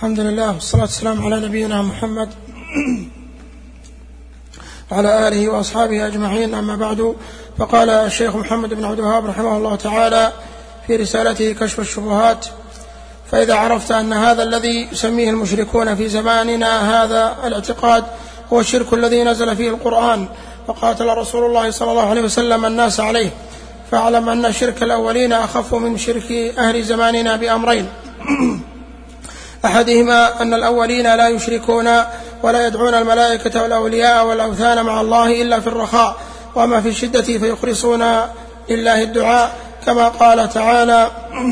الحمد لله والصلاة والسلام على نبينا محمد وعلى آله وأصحابه أجمعين. أما بعد، فقال الشيخ محمد بن عبد الوهاب رحمه الله تعالى في رسالته كشف الشبهات: فإذا عرفت أن هذا الذي يسميه المشركون في زماننا هذا الاعتقاد هو الشرك الذي نزل فيه القرآن وقاتل رسول الله صلى الله عليه وسلم الناس عليه، فاعلم أن شرك الأولين أخف من شرك أهل زماننا بأمرين: أحدهما أن الأولين لا يشركون ولا يدعون الملائكة والأولياء والأوثان مع الله إلا في الرخاء، وما في الشدة فيخلصون لله الدعاء، كما قال تعالى: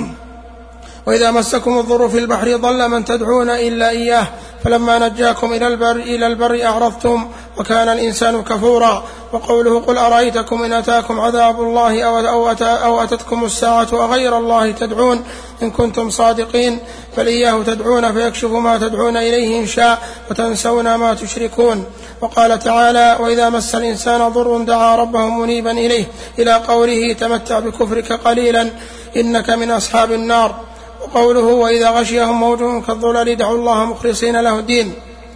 وإذا مسكم الضر في البحر ضل من تدعون إلا إياه فلما نجاكم إلى البر أعرضتم وكان الإنسان كفورا. وقوله: قل أرأيتكم إن أتاكم عذاب الله أو أتتكم الساعة أغير الله تدعون إن كنتم صادقين، فلإياه تدعون فيكشف ما تدعون إليه إن شاء وتنسون ما تشركون. وقال تعالى: وإذا مس الإنسان ضر دعا ربه منيبا إليه، إلى قوله: تمتع بكفرك قليلا إنك من أصحاب النار. وقوله: وإذا غشيهم موج كالظلل دعوا الله مخلصين له الدين.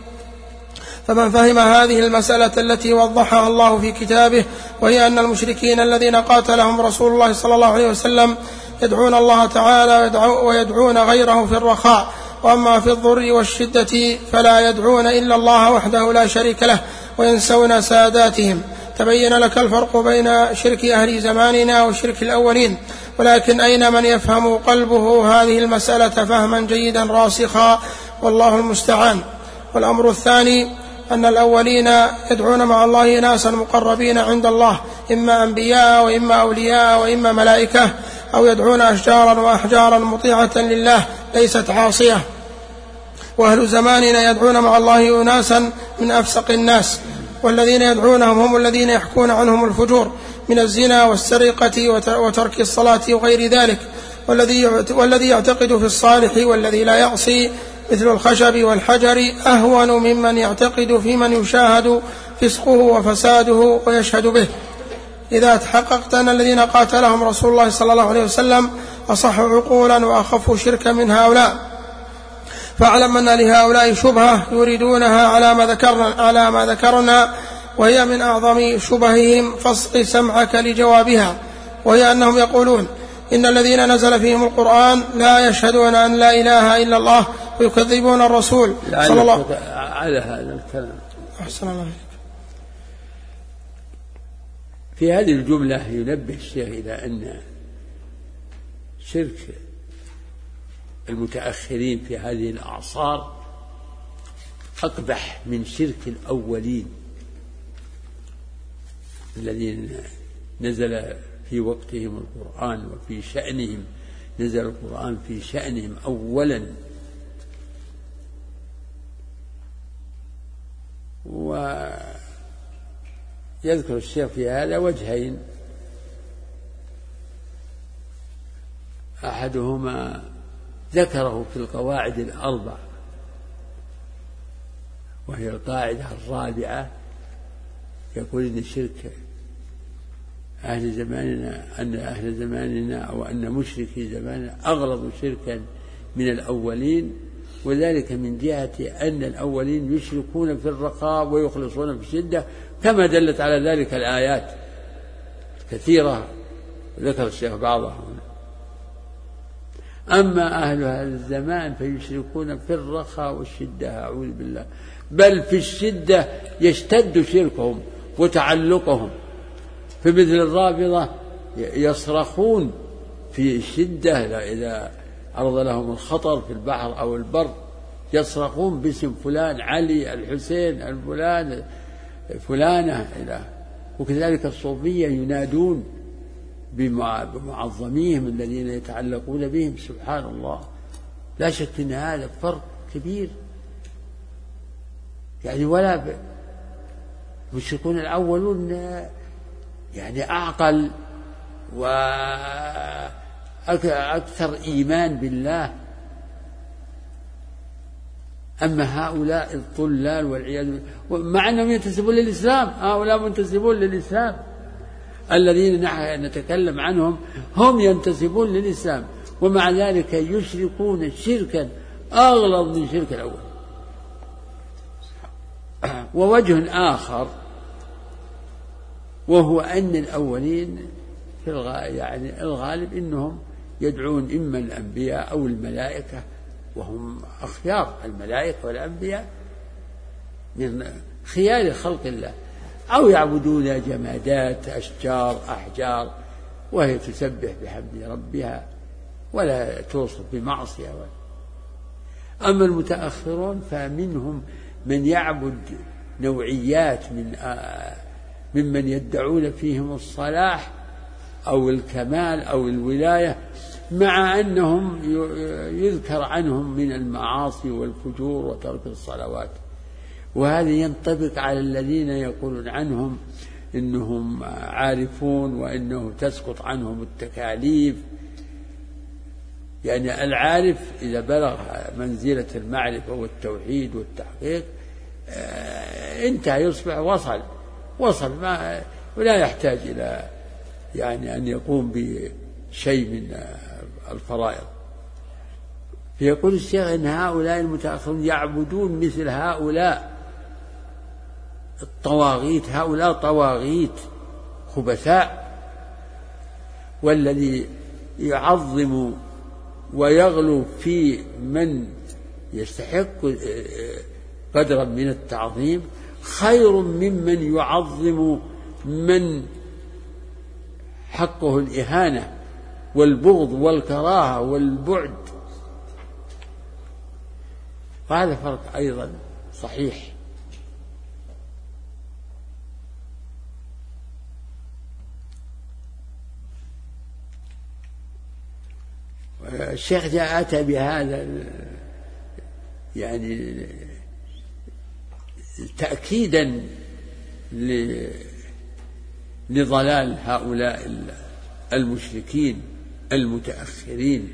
فمن فهم هذه المسألة التي وضحها الله في كتابه، وهي أن المشركين الذين قاتلهم رسول الله صلى الله عليه وسلم يدعون الله تعالى ويدعون غيره في الرخاء، وأما في الضر والشدة فلا يدعون إلا الله وحده لا شريك له وينسون ساداتهم. تبين لك الفرق بين شرك أهل زماننا وشرك الأولين، ولكن أين من يفهم قلبه هذه المسألة فهما جيدا راسخا، والله المستعان. والأمر الثاني أن الأولين يدعون مع الله ناسا مقربين عند الله، إما أنبياء وإما أولياء وإما ملائكة، أو يدعون أشجارا وأحجارا مطيعة لله ليست عاصية. وأهل زماننا يدعون مع الله أناسا من أفسق الناس، والذين يدعونهم هم الذين يحكون عنهم الفجور من الزنا والسرقة وترك الصلاة وغير ذلك. والذي يعتقد في الصالح والذي لا يعصي مثل الخشب والحجر أهون ممن يعتقد في من يشاهد فسقه وفساده ويشهد به. إذا تحققت أن الذين قاتلهم رسول الله صلى الله عليه وسلم أصح عقولا وأخف شركا من هؤلاء، فاعلم أن لهؤلاء شبهة يريدونها على ما ذكرنا، وهي من أعظم شبههم، فاصغ سمعك لجوابها، وهي أنهم يقولون إن الذين نزل فيهم القرآن لا يشهدون أن لا إله إلا الله ويكذبون الرسول صلى الله على هذا الكلام. أحسن الله. في هذه الجملة ينبه الشيخ إلى أن شرك المتأخرين في هذه الأعصار أقبح من شرك الأولين الذين نزل في وقتهم القرآن وفي شأنهم، نزل القرآن في شأنهم أولا. ويذكر الشيخ في هذا وجهين: أحدهما ذكره في القواعد الأربع، وهي القاعدة الرابعة، يقول إن شرك أهل زماننا أن أهل زماننا أو أن مشركي زماننا أغلظ شركا من الأولين، وذلك من جهة أن الأولين يشركون في الرخاء ويخلصون في الشدة، كما دلت على ذلك الآيات كثيرة ذكر الشيخ بعضها. أما أهل هذا الزمان فيشركون في الرخاء والشدة، أعوذ بالله، بل في الشدة يشتد شركهم وتعلقهم. في مثل الرافضة يصرخون في الشدة إذا عرض لهم الخطر في البحر أو البر، يصرخون باسم فلان، علي، الحسين، الفلان، فلانة إلى. وكذلك الصوفية ينادون بمعظميهم الذين يتعلقون بهم. سبحان الله، لا شك أن هذا فرق كبير. يعني ولا المشركون الأولون يعني أعقل وأكثر إيمان بالله، أما هؤلاء الضلال والعياذ بالله، مع أنهم ينتسبون للإسلام، هؤلاء منتسبون للإسلام، الذين نحن نتكلم عنهم هم ينتسبون للإسلام، ومع ذلك يشركون شركا أغلظ من شرك الأول. ووجه آخر وهو أن الأولين يعني الغالب إنهم يدعون إما الأنبياء أو الملائكة، وهم أخيار الملائكة والأنبياء من خيار خلق الله، أو يعبدون جمادات أشجار أحجار وهي تسبح بحمد ربها ولا توصف بمعصية. أما المتأخرون فمنهم من يعبد نوعيات ممن يدعون فيهم الصلاح أو الكمال أو الولاية، مع أنهم يذكر عنهم من المعاصي والفجور وترك الصلوات. وهذا ينطبق على الذين يقولون عنهم إنهم عارفون وإنه تسقط عنهم التكاليف. يعني العارف إذا بلغ منزلة المعرفة والتوحيد والتحقيق انتهى، يصبح وصل ما ولا يحتاج إلى يعني أن يقوم بشيء من الفرائض. فيقول الشيخ إن هؤلاء المتأخرون يعبدون مثل هؤلاء الطواغيت، هؤلاء طواغيت خبثاء. والذي يعظم ويغلو في من يستحق قدرا من التعظيم خير ممن يعظم من حقه الإهانة والبغض والكراهة والبعد. وهذا فرق أيضا صحيح. الشيخ أتى بهذا يعني تأكيدا لضلال هؤلاء المشركين المتأخرين.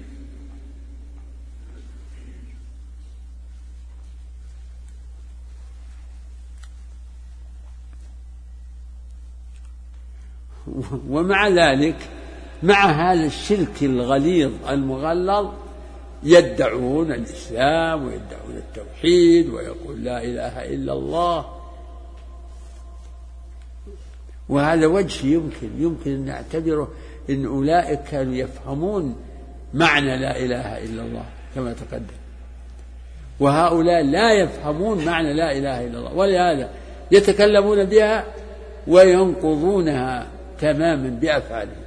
ومع ذلك مع هذا الشرك الغليظ المغلظ يدعون الإسلام ويدعون التوحيد ويقول لا إله إلا الله. وهذا وجه يمكن أن نعتبره إن أولئك كانوا يفهمون معنى لا إله إلا الله كما تقدم، وهؤلاء لا يفهمون معنى لا إله إلا الله، ولهذا يتكلمون بها وينقضونها تماما بأفعالهم.